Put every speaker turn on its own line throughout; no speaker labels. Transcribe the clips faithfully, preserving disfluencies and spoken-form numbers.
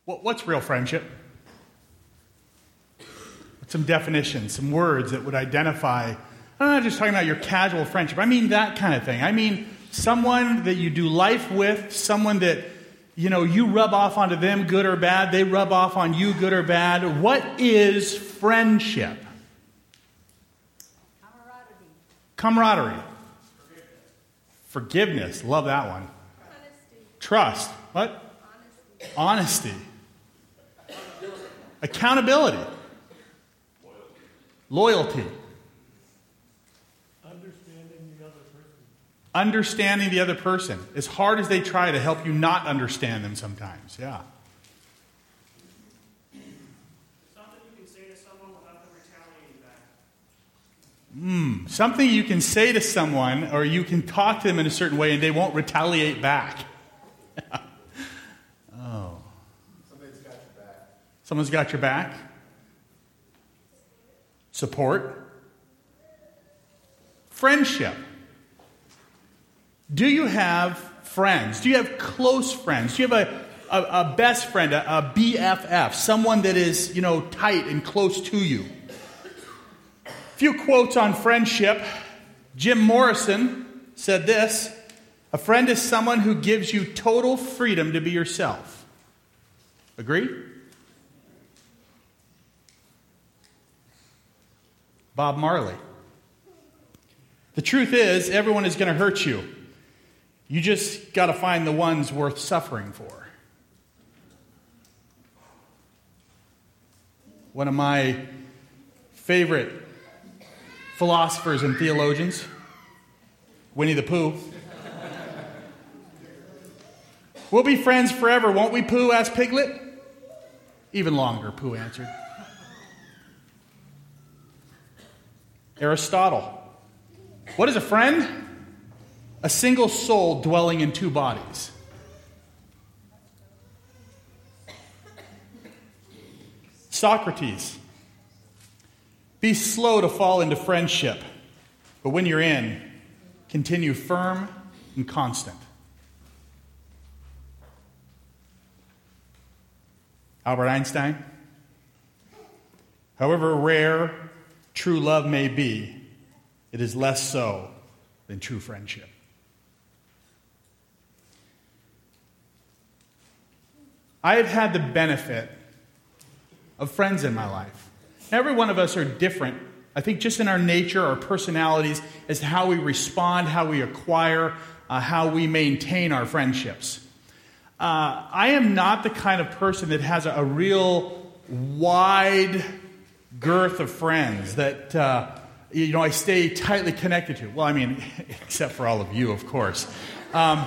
What's real friendship? Some definitions, some words that would identify. I'm not just talking about your casual friendship. I mean that kind of thing. I mean someone that you do life with, someone that, you know, you rub off onto them, good or bad. They rub off on you, good or bad. What is friendship? Camaraderie. Camaraderie. Forgiveness. Forgiveness. Love that one.
Honesty.
Trust. What? Honesty. Honesty. Accountability. Loyalty.
Understanding the other person.
Understanding the other person. As hard as they try to help you not understand them sometimes. Yeah.
Something you can say to someone without them retaliating back.
Hmm. Something you can say to someone, or you can talk to them in a certain way and they won't retaliate back. Oh.
Somebody's got your back.
Someone's got your back. Support. Friendship. Do you have friends? Do you have close friends? Do you have a, a, a best friend, a, a B F F, someone that is, you know, tight and close to you? A few quotes on friendship. Jim Morrison said this: a friend is someone who gives you total freedom to be yourself. Agree? Bob Marley. The truth is, everyone is going to hurt you. You just got to find the ones worth suffering for. One of my favorite philosophers and theologians, Winnie the Pooh. We'll be friends forever, won't we, Pooh? Asked Piglet. Even longer, Pooh answered. Aristotle. What is a friend? A single soul dwelling in two bodies. Socrates. Be slow to fall into friendship, but when you're in, continue firm and constant. Albert Einstein. However rare true love may be, it is less so than true friendship. I have had the benefit of friends in my life. Every one of us are different, I think, just in our nature, our personalities, as to how we respond, how we acquire, uh, how we maintain our friendships. Uh, I am not the kind of person that has a, a real wide girth of friends that, uh, you know, I stay tightly connected to. Well, I mean, except for all of you, of course. Um,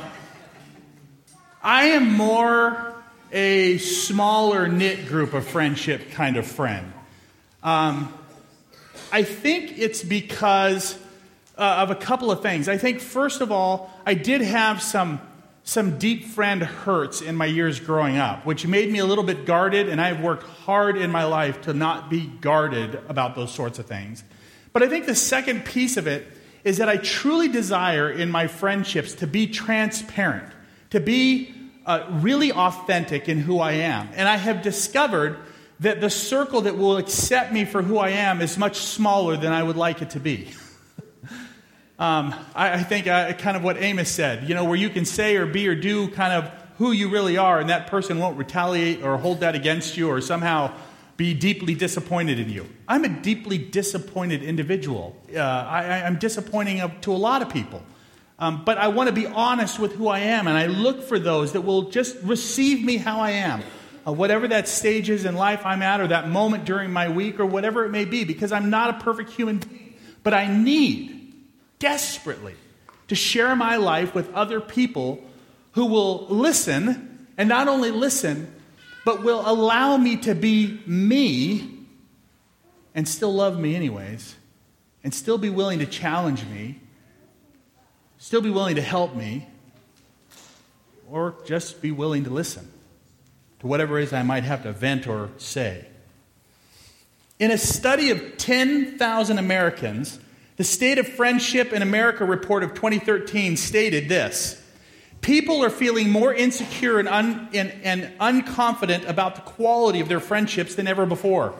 I am more a smaller knit group of friendship kind of friend. Um, I think it's because uh, of a couple of things. I think, first of all, I did have some some deep friend hurts in my years growing up, which made me a little bit guarded, and I've worked hard in my life to not be guarded about those sorts of things. But I think the second piece of it is that I truly desire in my friendships to be transparent, to be uh, really authentic in who I am. And I have discovered that the circle that will accept me for who I am is much smaller than I would like it to be. um, I, I think uh, kind of what Amos said, you know, where you can say or be or do kind of who you really are, and that person won't retaliate or hold that against you or somehow be deeply disappointed in you. I'm a deeply disappointed individual. Uh, I, I'm disappointing to a lot of people. Um, but I want to be honest with who I am, and I look for those that will just receive me how I am. Uh, whatever that stage is in life I'm at, or that moment during my week, or whatever it may be, because I'm not a perfect human being. But I need, desperately, to share my life with other people who will listen, and not only listen, but will allow me to be me, and still love me anyways, and still be willing to challenge me, still be willing to help me, or just be willing to listen to whatever it is I might have to vent or say. In a study of ten thousand Americans, the State of Friendship in America report of twenty thirteen stated this: People are feeling more insecure and, un, and, and unconfident about the quality of their friendships than ever before.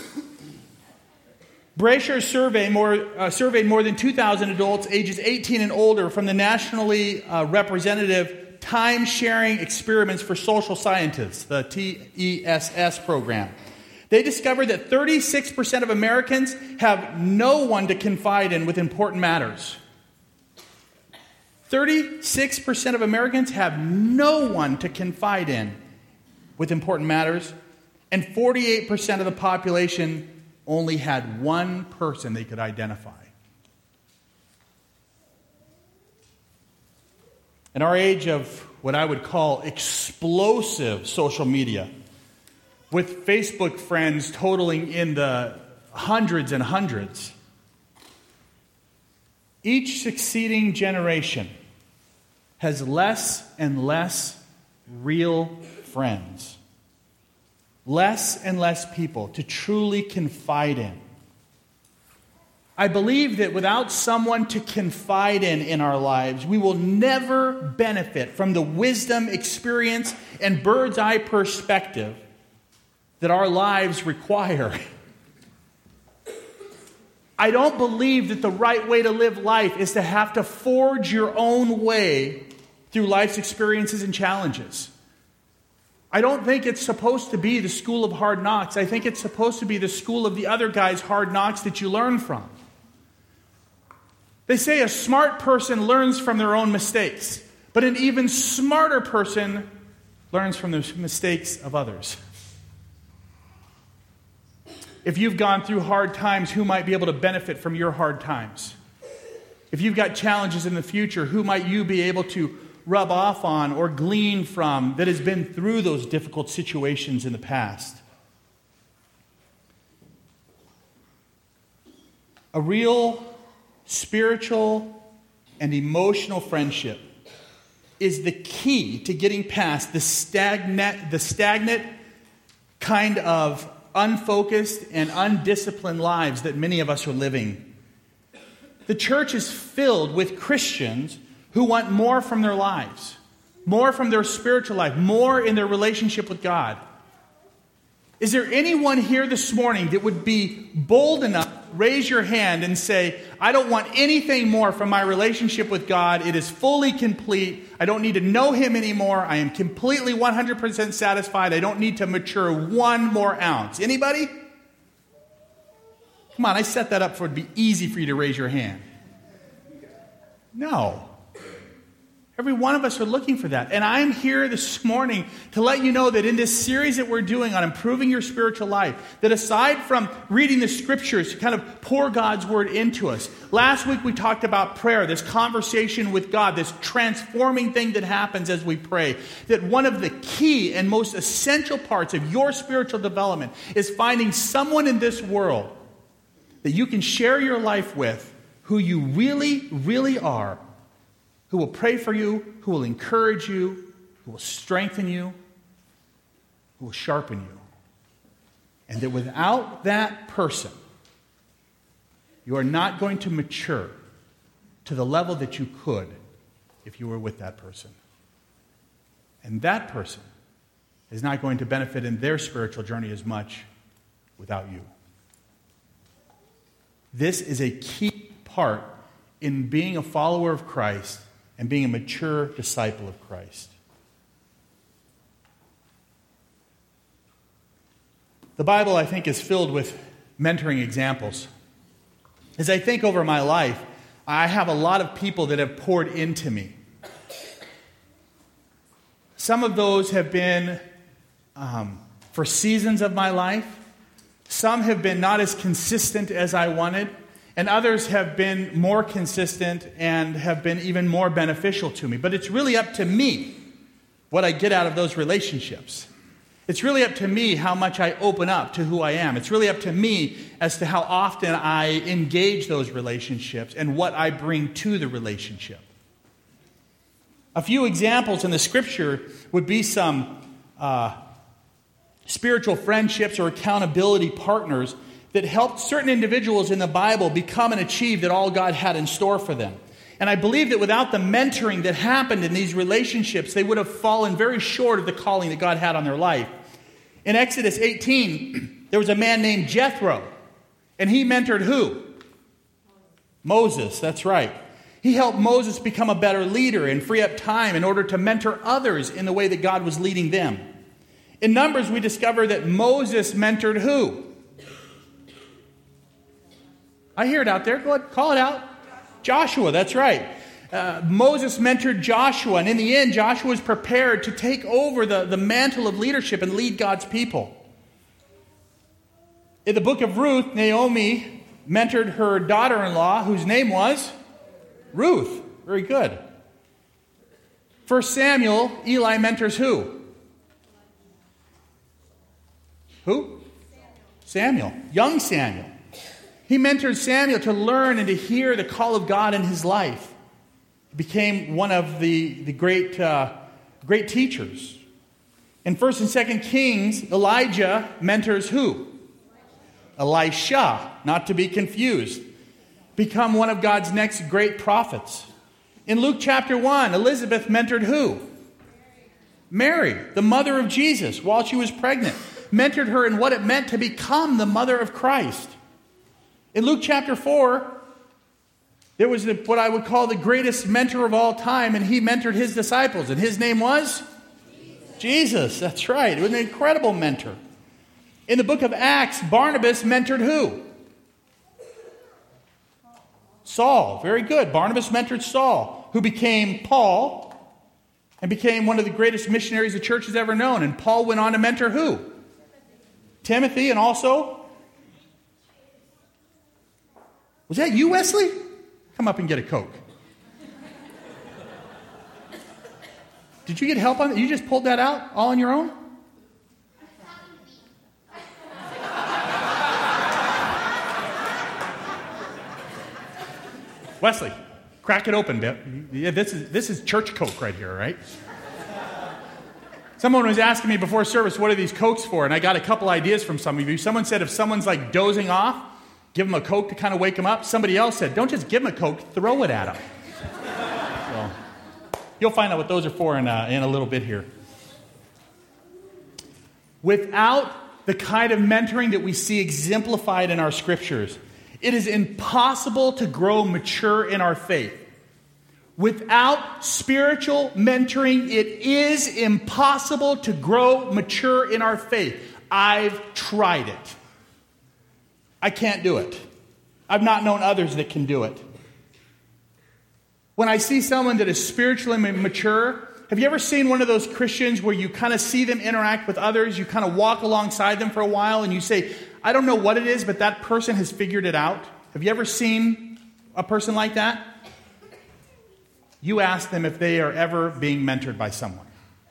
Brasher survey more, uh, surveyed more than two thousand adults ages eighteen and older from the nationally uh, representative Time-Sharing Experiments for Social Scientists, the T E S S program. They discovered that thirty-six percent of Americans have no one to confide in with important matters. thirty-six percent of Americans have no one to confide in with important matters, and forty-eight percent of the population only had one person they could identify. In our age of what I would call explosive social media, with Facebook friends totaling in the hundreds and hundreds, each succeeding generation has less and less real friends, less and less people to truly confide in. I believe that without someone to confide in in our lives, we will never benefit from the wisdom, experience, and bird's eye perspective that our lives require. I don't believe that the right way to live life is to have to forge your own way through life's experiences and challenges. I don't think it's supposed to be the school of hard knocks. I think it's supposed to be the school of the other guy's hard knocks that you learn from. They say a smart person learns from their own mistakes, but an even smarter person learns from the mistakes of others. If you've gone through hard times, who might be able to benefit from your hard times? If you've got challenges in the future, who might you be able to rub off on or glean from that has been through those difficult situations in the past? A real spiritual and emotional friendship is the key to getting past the stagnant, the stagnant kind of unfocused and undisciplined lives that many of us are living. The church is filled with Christians who want more from their lives, more from their spiritual life, more in their relationship with God. Is there anyone here this morning that would be bold enough, raise your hand and say, I don't want anything more from my relationship with God. It is fully complete. I don't need to know Him anymore. I am completely one hundred percent satisfied. I don't need to mature one more ounce. Anybody? Come on, I set that up for it to be easy for you to raise your hand. No. Every one of us are looking for that. And I'm here this morning to let you know that in this series that we're doing on improving your spiritual life, that aside from reading the scriptures to kind of pour God's word into us, last week we talked about prayer, this conversation with God, this transforming thing that happens as we pray, that one of the key and most essential parts of your spiritual development is finding someone in this world that you can share your life with who you really, really are, who will pray for you, who will encourage you, who will strengthen you, who will sharpen you. And that without that person, you are not going to mature to the level that you could if you were with that person. And that person is not going to benefit in their spiritual journey as much without you. This is a key part in being a follower of Christ and being a mature disciple of Christ. The Bible, I think, is filled with mentoring examples. As I think over my life, I have a lot of people that have poured into me. Some of those have been um, for seasons of my life. Some have been not as consistent as I wanted. And others have been more consistent and have been even more beneficial to me. But it's really up to me what I get out of those relationships. It's really up to me how much I open up to who I am. It's really up to me as to how often I engage those relationships and what I bring to the relationship. A few examples in the scripture would be some uh, spiritual friendships or accountability partners that helped certain individuals in the Bible become and achieve that all God had in store for them. And I believe that without the mentoring that happened in these relationships, they would have fallen very short of the calling that God had on their life. In Exodus eighteen, there was a man named Jethro, and he mentored who? Moses, that's right. He helped Moses become a better leader and free up time in order to mentor others in the way that God was leading them. In Numbers, we discover that Moses mentored who? I hear it out there. Go ahead, call it out. Joshua, that's right. Uh, Moses mentored Joshua, and in the end, Joshua was prepared to take over the, the mantle of leadership and lead God's people. In the book of Ruth, Naomi mentored her daughter-in-law, whose name was Ruth. Very good. First Samuel, Eli mentors who? Who? Samuel. Young Samuel. He mentored Samuel to learn and to hear the call of God in his life. He became one of the, the great, uh, great teachers. In First and Second Kings, Elijah mentors who? Elisha, not to be confused. Become one of God's next great prophets. In Luke chapter one, Elizabeth mentored who? Mary, the mother of Jesus, while she was pregnant. Mentored her in what it meant to become the mother of Christ. In Luke chapter four, there was the, what I would call the greatest mentor of all time, and he mentored his disciples, and his name was? Jesus. Jesus, that's right. It was an incredible mentor. In the book of Acts, Barnabas mentored who? Saul. Very good. Barnabas mentored Saul, who became Paul, and became one of the greatest missionaries the church has ever known. And Paul went on to mentor who? Timothy, and also? Was that you, Wesley? Come up and get a Coke. Did you get help on that? You just pulled that out all on your own? Wesley, crack it open, bit. Yeah, this is this is church Coke right here, right? Someone was asking me before service, what are these Cokes for? And I got a couple ideas from some of you. Someone said if someone's like dozing off, give them a Coke to kind of wake them up. Somebody else said, don't just give them a Coke, throw it at them. So, you'll find out what those are for in a, in a little bit here. Without the kind of mentoring that we see exemplified in our scriptures, it is impossible to grow mature in our faith. Without spiritual mentoring, it is impossible to grow mature in our faith. I've tried it. I can't do it. I've not known others that can do it. When I see someone that is spiritually mature, have you ever seen one of those Christians where you kind of see them interact with others, you kind of walk alongside them for a while, and you say, I don't know what it is, but that person has figured it out? Have you ever seen a person like that? You ask them if they are ever being mentored by someone.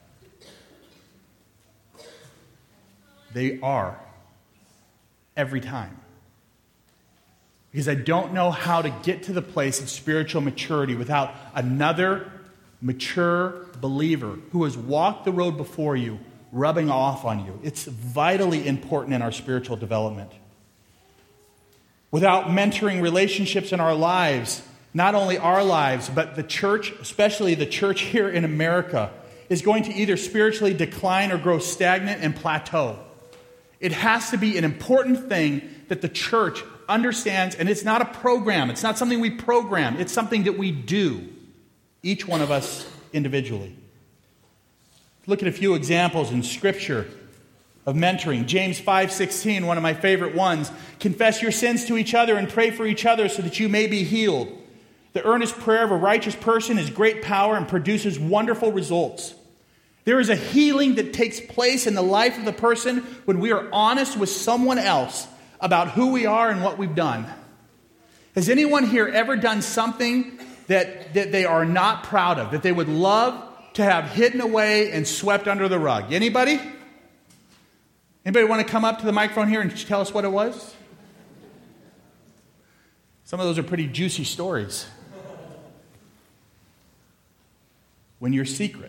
They are. Every time. Because I don't know how to get to the place of spiritual maturity without another mature believer who has walked the road before you, rubbing off on you. It's vitally important in our spiritual development. Without mentoring relationships in our lives, not only our lives, but the church, especially the church here in America, is going to either spiritually decline or grow stagnant and plateau. It has to be an important thing that the church understands, and it's not a program. It's not something we program. It's something that we do, each one of us individually. Look at a few examples in Scripture of mentoring. James five sixteen, one of my favorite ones. Confess your sins to each other and pray for each other so that you may be healed. The earnest prayer of a righteous person is great power and produces wonderful results. There is a healing that takes place in the life of the person when we are honest with someone else about who we are and what we've done. Has anyone here ever done something that, that they are not proud of, that they would love to have hidden away and swept under the rug? Anybody? Anybody want to come up to the microphone here and tell us what it was? Some of those are pretty juicy stories. When your secret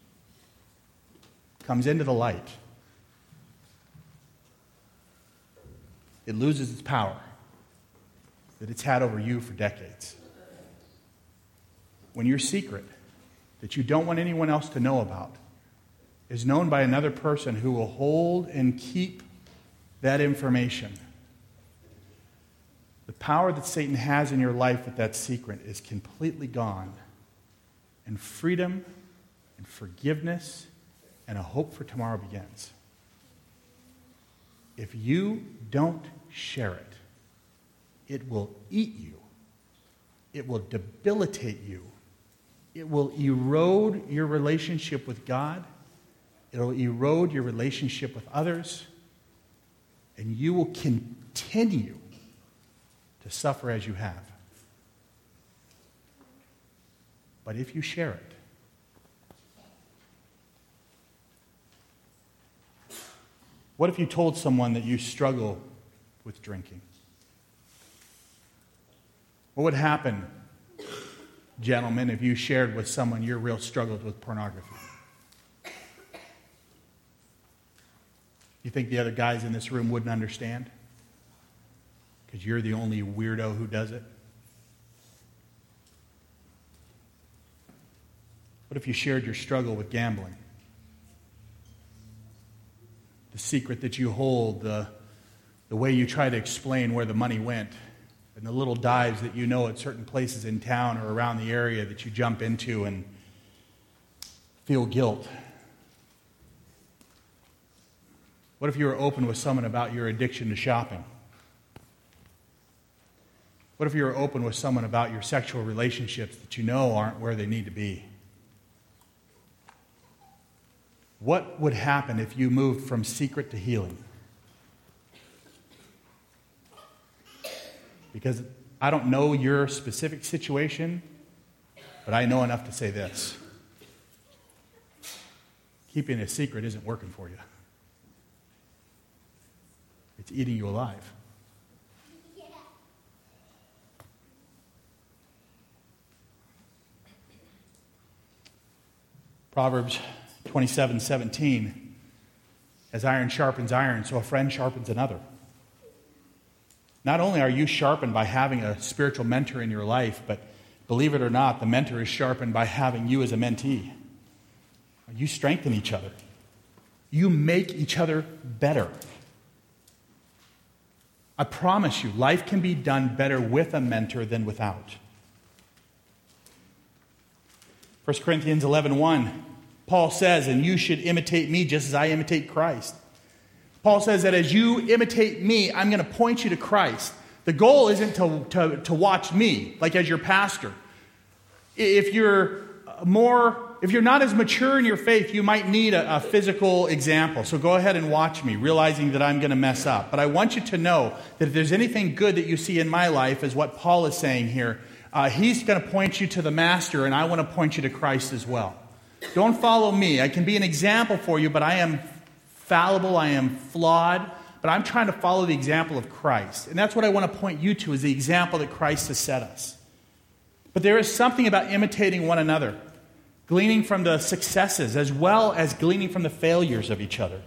comes into the light, it loses its power that it's had over you for decades. when your secret that you don't want anyone else to know about is known by another person who will hold and keep that information, the power that Satan has in your life with that secret is completely gone. And freedom and forgiveness and a hope for tomorrow begins. If you don't share it, it will eat you. It will debilitate you. It will erode your relationship with God. It will erode your relationship with others. And you will continue to suffer as you have. But if you share it, what if you told someone that you struggle with drinking? What would happen, gentlemen, if you shared with someone your real struggles with pornography? You think the other guys in this room wouldn't understand? Because you're the only weirdo who does it? What if you shared your struggle with gambling? The secret that you hold, the, the way you try to explain where the money went, and the little dives that you know at certain places in town or around the area that you jump into and feel guilt. What if you were open with someone about your addiction to shopping? What if you were open with someone about your sexual relationships that you know aren't where they need to be? What would happen if you moved from secret to healing? Because I don't know your specific situation, but I know enough to say this. Keeping a secret isn't working for you. It's eating you alive. Proverbs twenty-seven seventeen, as iron sharpens iron, so a friend sharpens another. Not only are you sharpened by having a spiritual mentor in your life, but believe it or not, the mentor is sharpened by having you as a mentee. You strengthen each other. You make each other better. I promise you, life can be done better with a mentor than without. First Corinthians eleven one, Paul says, and you should imitate me just as I imitate Christ. Paul says that as you imitate me, I'm going to point you to Christ. The goal isn't to, to, to watch me, like as your pastor. If you're more, if you're not as mature in your faith, you might need a, a physical example. So go ahead and watch me, realizing that I'm going to mess up. But I want you to know that if there's anything good that you see in my life, is what Paul is saying here, uh, he's going to point you to the master, and I want to point you to Christ as well. Don't follow me. I can be an example for you, but I am fallible, I am flawed, but I'm trying to follow the example of Christ. And that's what I want to point you to, is the example that Christ has set us. But there is something about imitating one another, gleaning from the successes as well as gleaning from the failures of each other.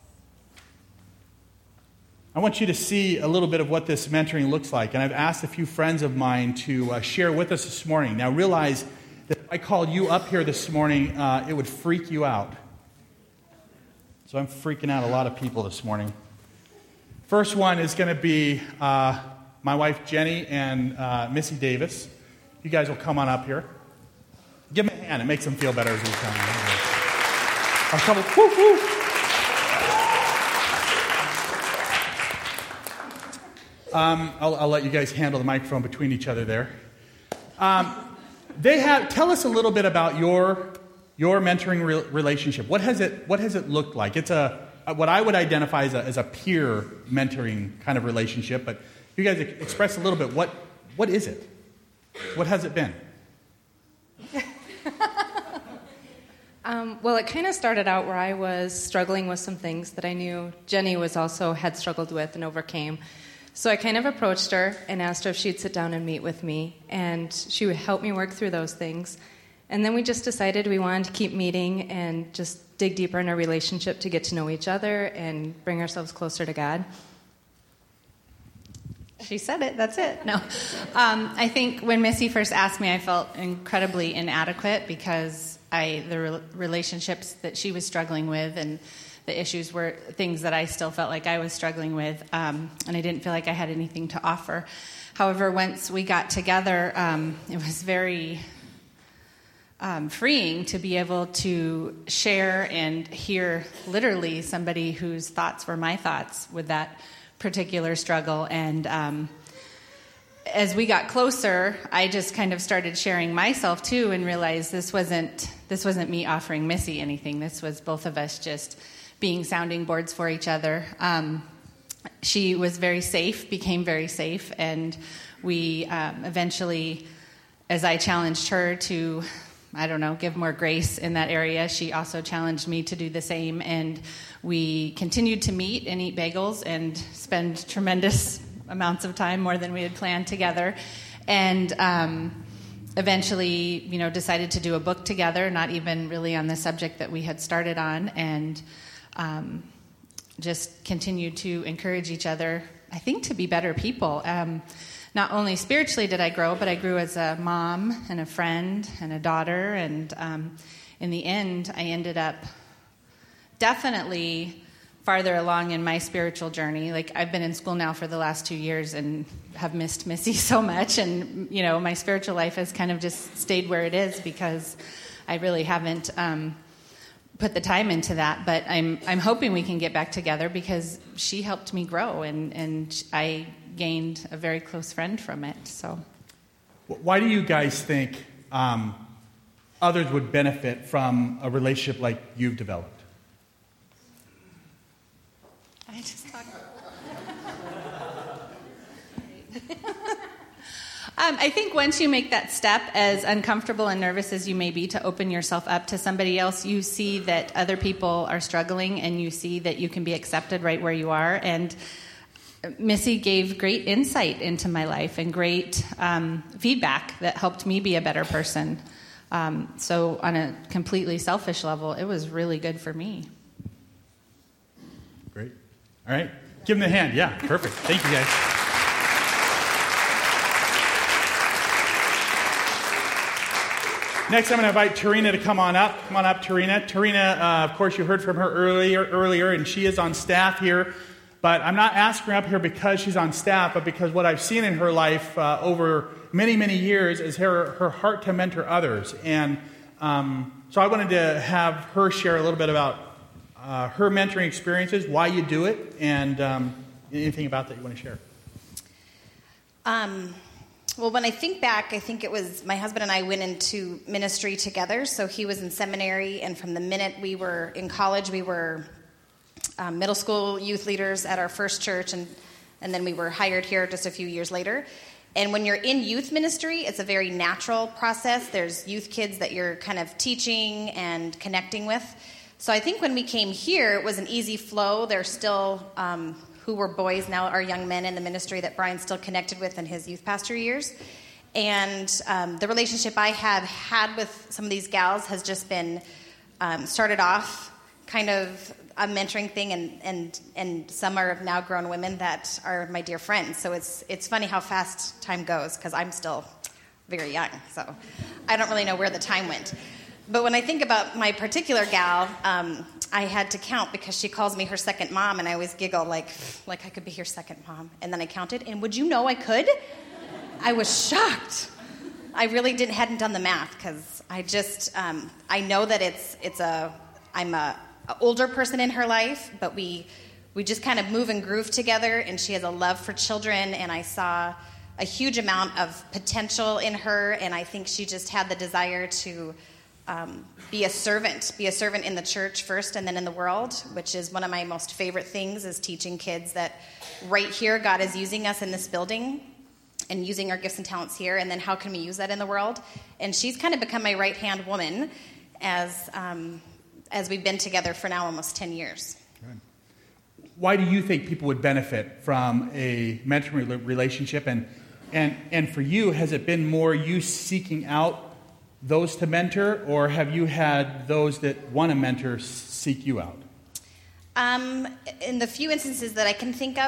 I want you to see a little bit of what this mentoring looks like. And I've asked a few friends of mine to uh, share with us this morning. Now realize that if I called you up here this morning, uh, it would freak you out. So I'm freaking out a lot of people this morning. First one is going to be uh, my wife Jenny and uh, Missy Davis. You guys will come on up here. Give them a hand. It makes them feel better as we come. I'll come. Woo, woo. Um, I'll, I'll let you guys handle the microphone between each other there. Um, they have. Tell us a little bit about your your mentoring re- relationship. What has it What has it looked like? It's a what I would identify as a, as a peer mentoring kind of relationship. But you guys express a little bit. What What is it? What has it been?
um, well, it kind of started out where I was struggling with some things that I knew Jenny was also had struggled with and overcame. So I kind of approached her and asked her if she'd sit down and meet with me, and she would help me work through those things. And then we just decided we wanted to keep meeting and just dig deeper in our relationship to get to know each other and bring ourselves closer to God.
She said it. That's it. No. Um, I think when Missy first asked me, I felt incredibly inadequate because I the re- relationships that she was struggling with and the issues were things that I still felt like I was struggling with, um, and I didn't feel like I had anything to offer. However, once we got together, um, it was very um, freeing to be able to share and hear literally somebody whose thoughts were my thoughts with that particular struggle. And um, as we got closer, I just kind of started sharing myself too, and realized this wasn't this wasn't me offering Missy anything. This was both of us just being sounding boards for each other. Um, she was very safe, became very safe, and we um, eventually, as I challenged her to, I don't know, give more grace in that area, she also challenged me to do the same, and we continued to meet and eat bagels and spend tremendous amounts of time, more than we had planned together, and um, eventually, you know, decided to do a book together, not even really on the subject that we had started on, and Um, just continue to encourage each other, I think, to be better people. Um, not only spiritually did I grow, but I grew as a mom and a friend and a daughter. And um, in the end, I ended up definitely farther along in my spiritual journey. Like, I've been in school now for the last two years and have missed Missy so much. And, you know, my spiritual life has kind of just stayed where it is because I really haven't Um, put the time into that, but I'm I'm hoping we can get back together because she helped me grow, and, and I gained a very close friend from it. So,
why do you guys think um, others would benefit from a relationship like you've developed?
I just talked. Um, I think once you make that step, as uncomfortable and nervous as you may be, to open yourself up to somebody else, you see that other people are struggling, and you see that you can be accepted right where you are. And Missy gave great insight into my life and great um, feedback that helped me be a better person. Um, so on a completely selfish level, it was really good for me.
Great. All right. Give them the hand. Yeah, perfect. Thank you, guys. Next, I'm going to invite Tarina to come on up. Come on up, Tarina. Tarina, uh, of course, you heard from her earlier, earlier, and she is on staff here. But I'm not asking her up here because she's on staff, but because what I've seen in her life uh, over many, many years is her, her heart to mentor others. And um, so I wanted to have her share a little bit about uh, her mentoring experiences, why you do it, and um, anything about that you want to share.
Um. Well, when I think back, I think it was my husband and I went into ministry together. So he was in seminary, and from the minute we were in college, we were um, middle school youth leaders at our first church, and, and then we were hired here just a few years later. And when you're in youth ministry, it's a very natural process. There's youth kids that you're kind of teaching and connecting with. So I think when we came here, it was an easy flow. There's still... Um, who were boys, now are young men in the ministry that Brian's still connected with in his youth pastor years. And um, the relationship I have had with some of these gals has just been um, started off kind of a mentoring thing, and, and, and some are now grown women that are my dear friends. So it's it's funny how fast time goes, because I'm still very young. So I don't really know where the time went. But when I think about my particular gal, um, I had to count because she calls me her second mom, and I always giggle like, like I could be your second mom. And then I counted, and would you know I could? I was shocked. I really didn't hadn't done the math, because I just um, I know that it's it's a I'm a, a older person in her life, but we we just kind of move and groove together, and she has a love for children, and I saw a huge amount of potential in her, and I think she just had the desire to. Um, be a servant, be a servant in the church first and then in the world, which is one of my most favorite things, is teaching kids that right here God is using us in this building and using our gifts and talents here, and then how can we use that in the world? And she's kind of become my right-hand woman as um, as we've been together for now almost ten years.
Good. Why do you think people would benefit from a mentoring relationship? And, and, and for you, has it been more you seeking out those to mentor, or have you had those that want to mentor seek you out?
Um, in the few instances that I can think of,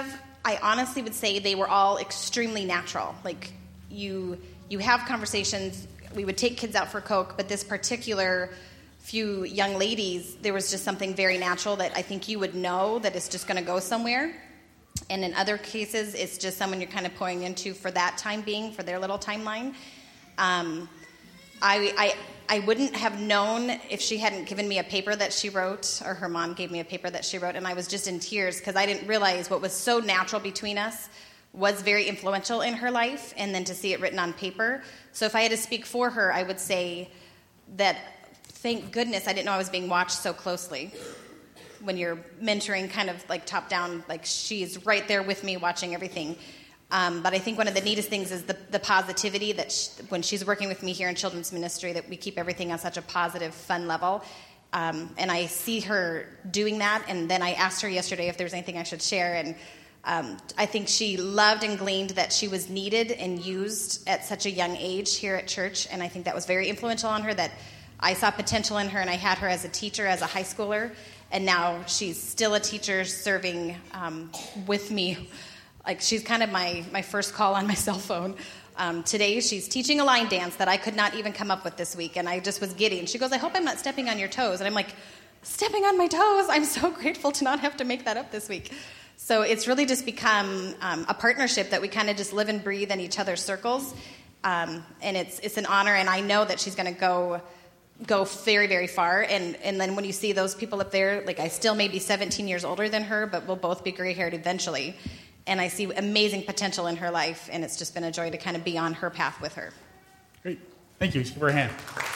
I honestly would say they were all extremely natural. Like, you you have conversations. We would take kids out for Coke, but this particular few young ladies, there was just something very natural that I think you would know that it's just going to go somewhere. And in other cases, it's just someone you're kind of pouring into for that time being, for their little timeline. Um, I, I I wouldn't have known if she hadn't given me a paper that she wrote, or her mom gave me a paper that she wrote, and I was just in tears because I didn't realize what was so natural between us was very influential in her life, and then to see it written on paper. So if I had to speak for her, I would say that thank goodness I didn't know I was being watched so closely. When you're mentoring kind of like top down, like she's right there with me watching everything. Um, but I think one of the neatest things is the, the positivity that she, when she's working with me here in children's ministry, that we keep everything on such a positive, fun level. Um, and I see her doing that. And then I asked her yesterday if there was anything I should share. And um, I think she loved and gleaned that she was needed and used at such a young age here at church. And I think that was very influential on her, that I saw potential in her, and I had her as a teacher, as a high schooler. And now she's still a teacher serving um, with me. Like, she's kind of my, my first call on my cell phone. Um, today, she's teaching a line dance that I could not even come up with this week, and I just was giddy. And she goes, I hope I'm not stepping on your toes. And I'm like, stepping on my toes? I'm so grateful to not have to make that up this week. So it's really just become um, a partnership that we kind of just live and breathe in each other's circles. Um, and it's it's an honor, and I know that she's going to go... go very, very far. And, and then when you see those people up there, like, I still may be seventeen years older than her, but we'll both be gray-haired eventually. And I see amazing potential in her life, and it's just been a joy to kind of be on her path with her.
Great. Thank you. Give her a hand.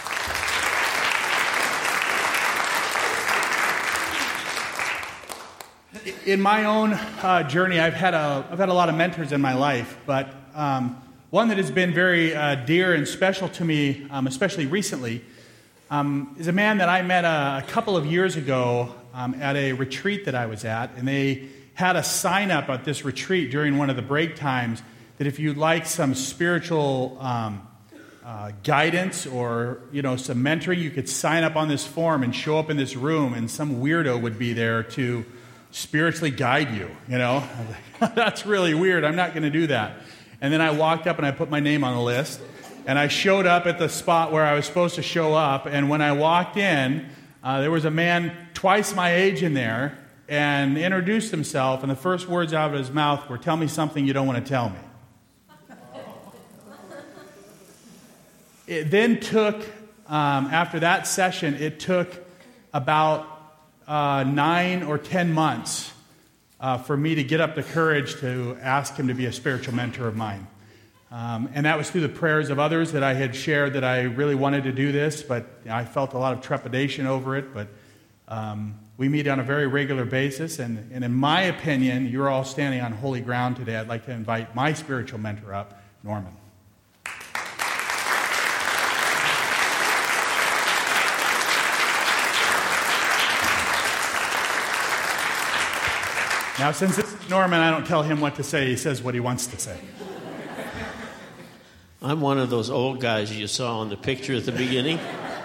In my own uh, journey, I've had a I've had a lot of mentors in my life, but um, one that has been very uh, dear and special to me, um, especially recently, Um, is a man that I met a, a couple of years ago um, at a retreat that I was at, and they had a sign up at this retreat during one of the break times that if you'd like some spiritual um, uh, guidance or, you know, some mentoring, you could sign up on this form and show up in this room, and some weirdo would be there to spiritually guide you. You know, I was like, that's really weird. I'm not going to do that. And then I walked up and I put my name on the list. And I showed up at the spot where I was supposed to show up, and when I walked in, uh, there was a man twice my age in there, and introduced himself, and the first words out of his mouth were, "Tell me something you don't want to tell me." It then took, um, after that session, it took about uh, nine or ten months uh, for me to get up the courage to ask him to be a spiritual mentor of mine. Um, and that was through the prayers of others that I had shared that I really wanted to do this, but you know, I felt a lot of trepidation over it. But um, we meet on a very regular basis, and, and in my opinion, you're all standing on holy ground today. I'd like to invite my spiritual mentor up, Norman. Now, since this is Norman, I don't tell him what to say. He says what he wants to say.
I'm one of those old guys you saw in the picture at the beginning.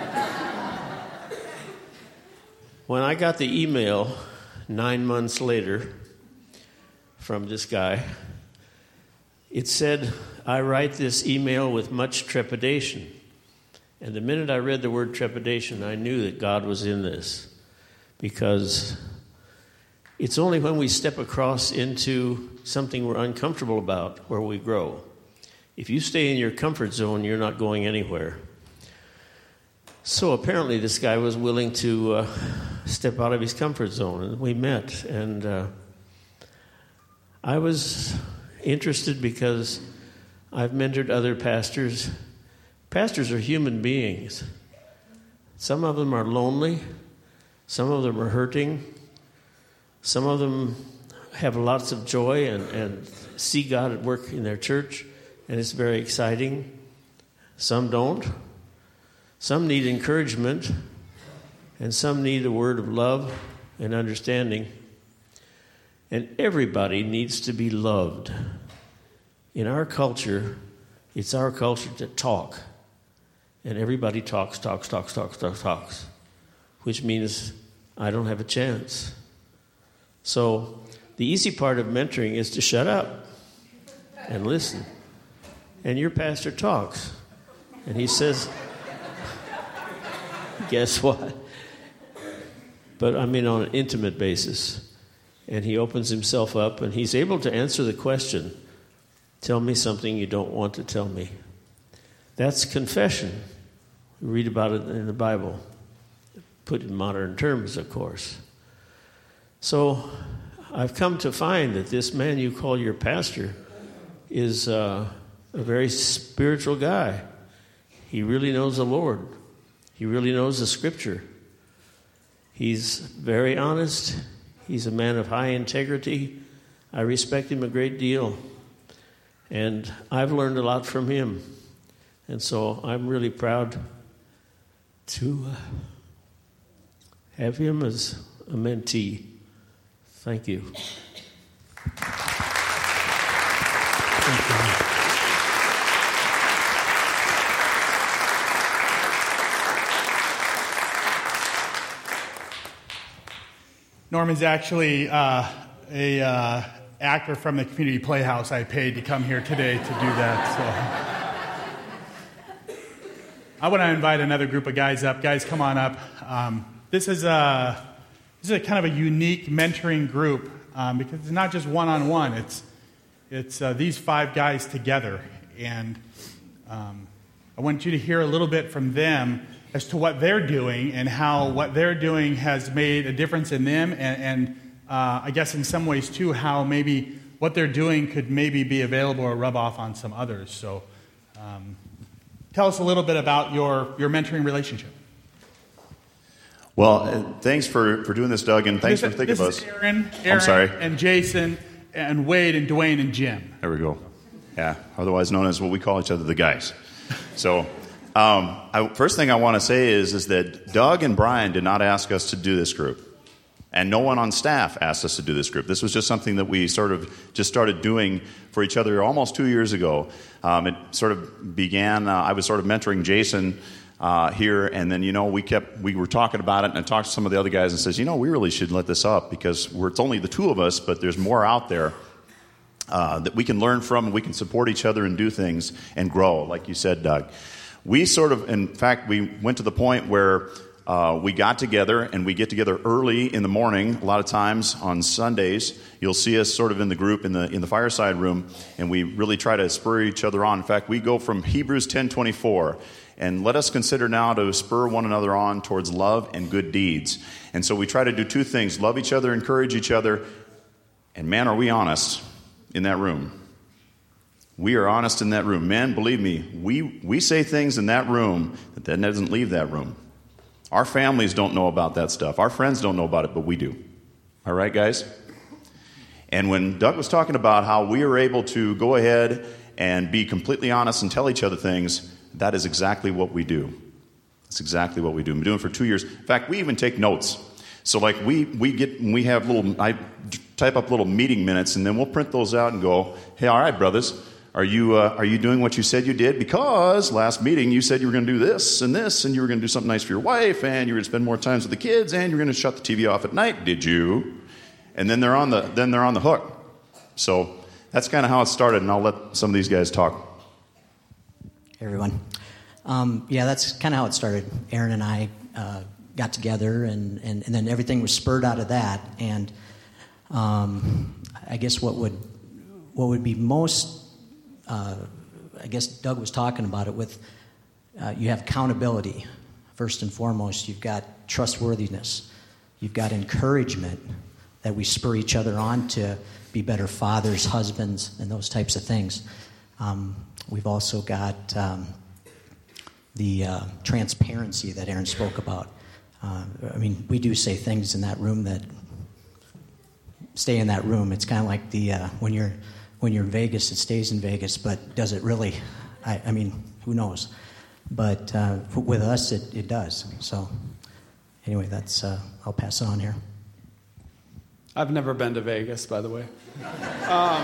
When I got the email nine months later from this guy, it said, I write this email with much trepidation. And the minute I read the word trepidation, I knew that God was in this. Because it's only when we step across into something we're uncomfortable about where we grow. If you stay in your comfort zone, you're not going anywhere. So apparently this guy was willing to uh, step out of his comfort zone, and we met. And uh, I was interested because I've mentored other pastors. Pastors are human beings. Some of them are lonely. Some of them are hurting. Some of them have lots of joy and, and see God at work in their church. And it's very exciting. Some don't. Some need encouragement, and some need a word of love and understanding. And everybody needs to be loved. In our culture, it's our culture to talk. And everybody talks, talks, talks, talks, talks, talks, which means I don't have a chance. So The easy part of mentoring is to shut up and listen. And your pastor talks, and he says, guess what? But I mean on an intimate basis. And he opens himself up, and he's able to answer the question, tell me something you don't want to tell me. That's confession. We read about it in the Bible, put in modern terms, of course. So I've come to find that this man you call your pastor is uh, a very spiritual guy. He really knows the Lord. He really knows the Scripture. He's very honest. He's a man of high integrity. I respect him a great deal. And I've learned a lot from him. And so I'm really proud to uh, have him as a mentee. Thank you.
Thank you. Norman's actually uh, a uh, actor from the Community Playhouse I paid to come here today to do that. So I want to invite another group of guys up. Guys, come on up. Um, this is a this is a kind of a unique mentoring group um, because it's not just one-on-one. It's it's uh, these five guys together, and um, I want you to hear a little bit from them as to what they're doing and how what they're doing has made a difference in them, and, and uh, I guess in some ways too how maybe what they're doing could maybe be available or rub off on some others. So um, tell us a little bit about your, your mentoring relationship.
Well, uh, thanks for, for doing this, Doug, and thanks
this,
for thinking of us.
This is Aaron, Aaron
I'm sorry.
and Jason and Wade and Dwayne and Jim.
There we go. Yeah, otherwise known as what we call each other, the guys. So... Um, I, first thing I want to say is, is that Doug and Brian did not ask us to do this group. And no one on staff asked us to do this group. This was just something that we sort of just started doing for each other almost two years ago. Um, it sort of began, uh, I was sort of mentoring Jason uh, here, and then, you know, we kept, we were talking about it, and I talked to some of the other guys and says, you know, we really should let this up because we're, it's only the two of us, but there's more out there uh, that we can learn from, and we can support each other and do things and grow, like you said, Doug. We sort of, in fact, we went to the point where uh, we got together, and we get together early in the morning. A lot of times on Sundays, you'll see us sort of in the group in the in the fireside room, and we really try to spur each other on. In fact, we go from Hebrews ten twenty-four, and let us consider now to spur one another on towards love and good deeds. And so we try to do two things: love each other, encourage each other, and man, are we honest in that room. We are honest in that room. Men, believe me, we, we say things in that room that then doesn't leave that room. Our families don't know about that stuff. Our friends don't know about it, but we do. All right, guys? And when Doug was talking about how we are able to go ahead and be completely honest and tell each other things, that is exactly what we do. That's exactly what we do. We've been doing it for two years. In fact, we even take notes. So, like, we, we get, we have little, I type up little meeting minutes, and then we'll print those out and go, hey, all right, brothers, Are you uh, are you doing what you said you did? Because last meeting you said you were going to do this and this, and you were going to do something nice for your wife, and you were going to spend more time with the kids, and you're going to shut the T V off at night. Did you? And then they're on the then they're on the hook. So that's kind of how it started, and I'll let some of these guys talk.
Hey everyone, um, yeah, that's kind of how it started. Aaron and I uh, got together, and, and and then everything was spurred out of that. And um, I guess what would what would be most Uh, I guess Doug was talking about it with, uh, you have accountability, first and foremost. You've got trustworthiness. You've got encouragement that we spur each other on to be better fathers, husbands, and those types of things. Um, we've also got um, the uh, transparency that Aaron spoke about. Uh, I mean, we do say things in that room that stay in that room. It's kind of like the uh, when you're When you're in Vegas, it stays in Vegas, but does it really? I, I mean, who knows? But uh, with us, it, it does. So anyway, that's. Uh, I'll pass it on here.
I've never been to Vegas, by the way. Um,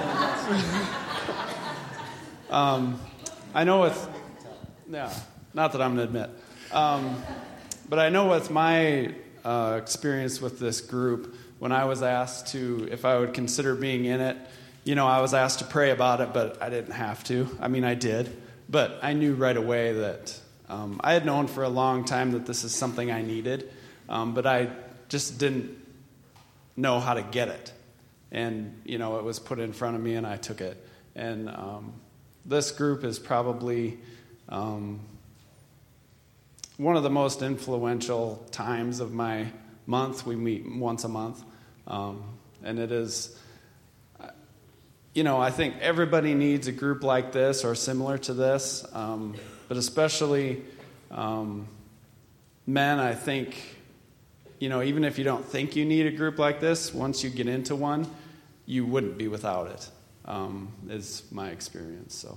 um, I know with, yeah, not that I'm going to admit. Um, but I know with my uh, experience with this group when I was asked to, if I would consider being in it, you know, I was asked to pray about it, but I didn't have to. I mean, I did. But I knew right away that um, I had known for a long time that this is something I needed, um, but I just didn't know how to get it. And, you know, it was put in front of me, and I took it. And um, this group is probably um, one of the most influential times of my month. We meet once a month, um, and it is... You know, I think everybody needs a group like this or similar to this, um, but especially um, men, I think, you know, even if you don't think you need a group like this, once you get into one, you wouldn't be without it, um, is my experience. So,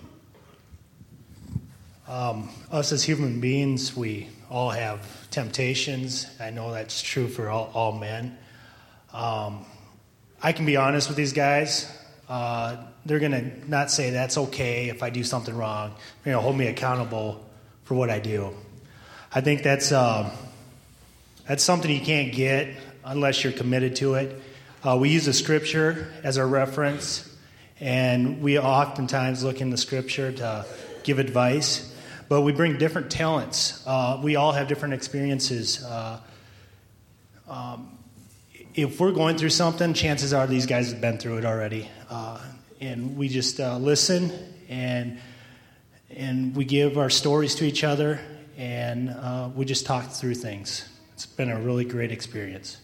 um, us as human beings, we all have temptations. I know that's true for all, all men. Um, I can be honest with these guys. Uh, they're going to not say that's okay if I do something wrong. They're going to hold me accountable for what I do. I think that's uh, that's something you can't get unless you're committed to it. Uh, we use the Scripture as our reference, and we oftentimes look in the Scripture to give advice. But we bring different talents. Uh, we all have different experiences. Uh, um, If we're going through something, chances are these guys have been through it already. Uh, and we just uh, listen, and and we give our stories to each other, and uh, we just talk through things. It's been a really great experience.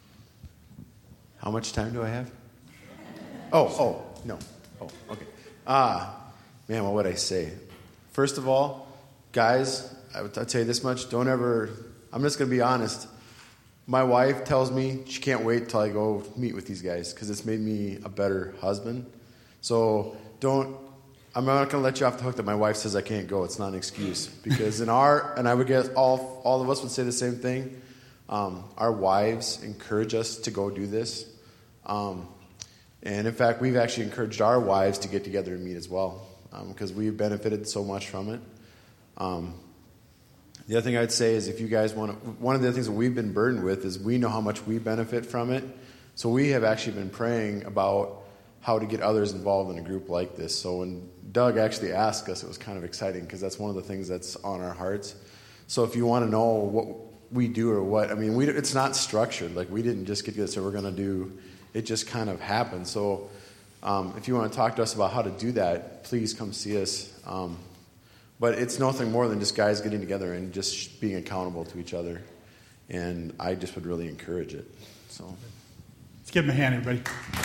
How much time do I have? Oh, oh, no. Oh, okay. Ah, man, what would I say? First of all, guys, I would I'll tell you this much. Don't ever, I'm just going to be honest. My wife tells me she can't wait till I go meet with these guys because it's made me a better husband. So don't, I'm not going to let you off the hook that my wife says I can't go. It's not an excuse. Because in our, and I would guess all all of us would say the same thing, um, our wives encourage us to go do this. Um, and in fact, we've actually encouraged our wives to get together and meet as well because um, we've benefited so much from it. Um The other thing I'd say is if you guys want to, one of the things that we've been burdened with is we know how much we benefit from it. So we have actually been praying about how to get others involved in a group like this. So when Doug actually asked us, it was kind of exciting because that's one of the things that's on our hearts. So if you want to know what we do or what, I mean, we, it's not structured. Like we didn't just get together and say we're going to do, it just kind of happened. So um, if you want to talk to us about how to do that, please come see us. Um, But it's nothing more than just guys getting together and just being accountable to each other. And I just would really encourage it. So,
let's give them a hand, everybody.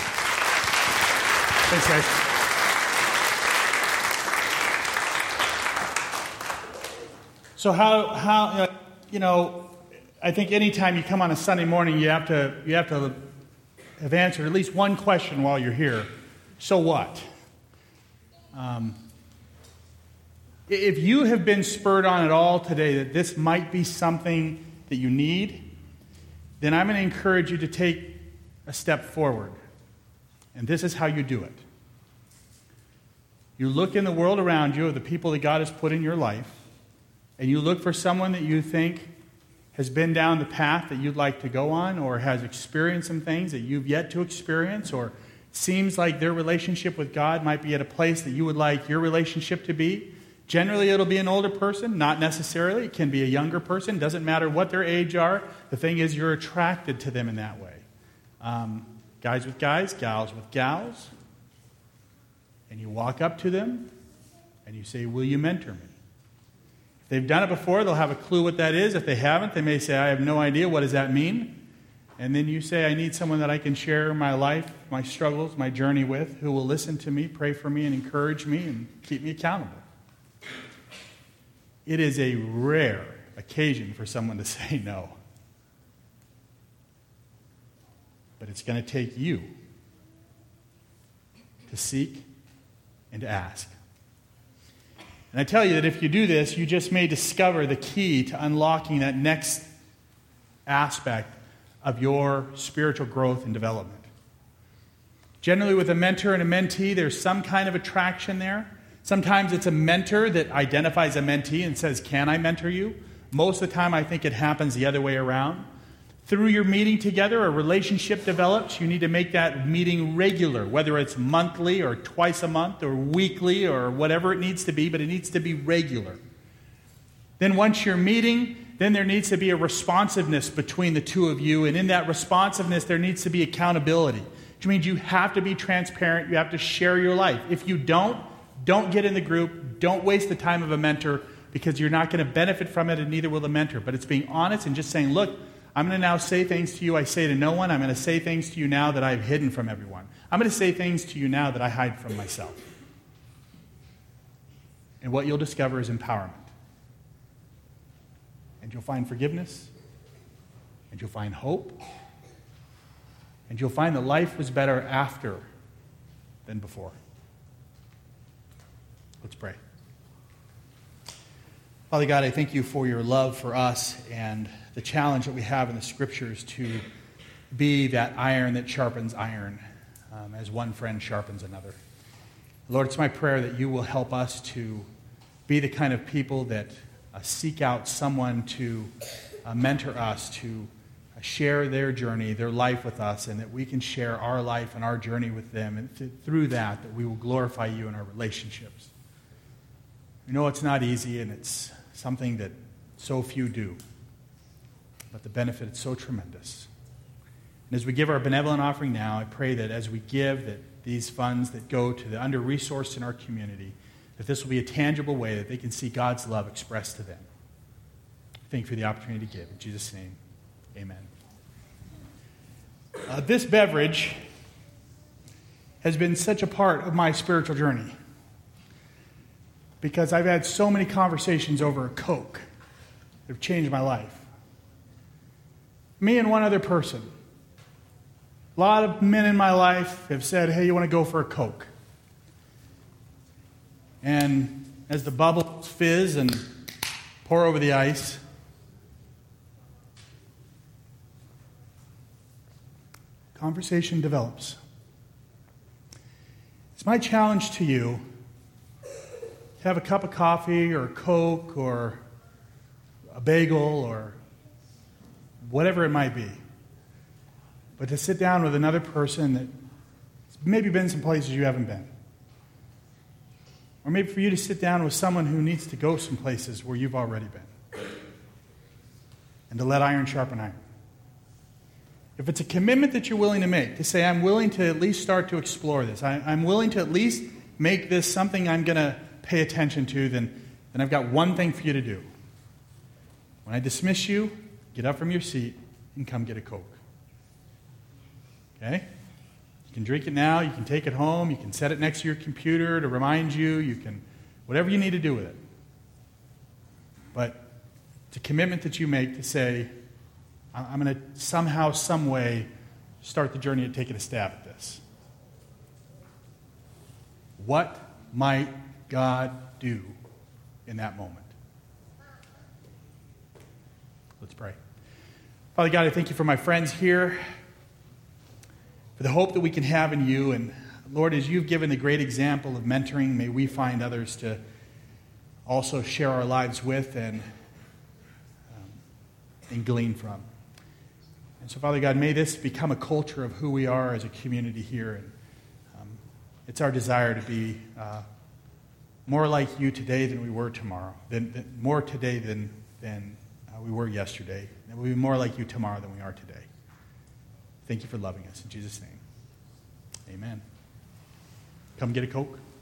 Thanks, guys. So how, how you know, I think anytime you come on a Sunday morning, you have to you have to have answered at least one question while you're here. So what? Um, If you have been spurred on at all today that this might be something that you need, then I'm going to encourage you to take a step forward. And this is how you do it. You look in the world around you of the people that God has put in your life, and you look for someone that you think has been down the path that you'd like to go on or has experienced some things that you've yet to experience or seems like their relationship with God might be at a place that you would like your relationship to be. Generally, it'll be an older person, not necessarily. It can be a younger person. Doesn't matter what their age are. The thing is, you're attracted to them in that way. Um, guys with guys, gals with gals. And you walk up to them, and you say, will you mentor me? If they've done it before, they'll have a clue what that is. If they haven't, they may say, I have no idea. What does that mean? And then you say, I need someone that I can share my life, my struggles, my journey with, who will listen to me, pray for me, and encourage me, and keep me accountable. It is a rare occasion for someone to say no. But it's going to take you to seek and to ask. And I tell you that if you do this, you just may discover the key to unlocking that next aspect of your spiritual growth and development. Generally, with a mentor and a mentee, there's some kind of attraction there. Sometimes it's a mentor that identifies a mentee and says, can I mentor you? Most of the time, I think it happens the other way around. Through your meeting together, a relationship develops. You need to make that meeting regular, whether it's monthly or twice a month or weekly or whatever it needs to be, but it needs to be regular. Then once you're meeting, then there needs to be a responsiveness between the two of you, and in that responsiveness, there needs to be accountability, which means you have to be transparent. You have to share your life. If you don't, don't get in the group. Don't waste the time of a mentor, because you're not going to benefit from it, and neither will the mentor. But it's being honest and just saying, look, I'm going to now say things to you I say to no one. I'm going to say things to you now that I've hidden from everyone. I'm going to say things to you now that I hide from myself. And what you'll discover is empowerment. And you'll find forgiveness. And you'll find hope. And you'll find that life was better after than before. Let's pray. Father God, I thank you for your love for us and the challenge that we have in the Scriptures to be that iron that sharpens iron, um, as one friend sharpens another. Lord, it's my prayer that you will help us to be the kind of people that uh, seek out someone to uh, mentor us, to uh, share their journey, their life with us, and that we can share our life and our journey with them, and th- through that, that we will glorify you in our relationships. We know it's not easy, and it's something that so few do. But the benefit is so tremendous. And as we give our benevolent offering now, I pray that as we give, that these funds that go to the under-resourced in our community, that this will be a tangible way that they can see God's love expressed to them. Thank you for the opportunity to give. In Jesus' name, amen. Uh, this beverage has been such a part of my spiritual journey, because I've had so many conversations over a Coke that have changed my life. Me and one other person. A lot of men in my life have said, hey, you want to go for a Coke? And as the bubbles fizz and pour over the ice, conversation develops. It's my challenge to you to have a cup of coffee or a Coke or a bagel or whatever it might be, but to sit down with another person that maybe been some places you haven't been. Or maybe for you to sit down with someone who needs to go some places where you've already been. And to let iron sharpen iron. If it's a commitment that you're willing to make, to say, I'm willing to at least start to explore this, I, I'm willing to at least make this something I'm going to pay attention to, then, then I've got one thing for you to do. When I dismiss you, get up from your seat and come get a Coke. Okay? You can drink it now. You can take it home. You can set it next to your computer to remind you. You can, whatever you need to do with it. But it's a commitment that you make to say, I'm going to somehow, some way start the journey of taking a stab at this. What might God do in that moment? Let's pray. Father God, I thank you for my friends here, for the hope that we can have in you. And Lord, as you've given the great example of mentoring, may we find others to also share our lives with and, um, and glean from. And so, Father God, may this become a culture of who we are as a community here. And um, it's our desire to be uh, more like you today than we were tomorrow, than, than, more today than, than uh, we were yesterday. And we'll be more like you tomorrow than we are today. Thank you for loving us. In Jesus' name, amen. Come get a Coke.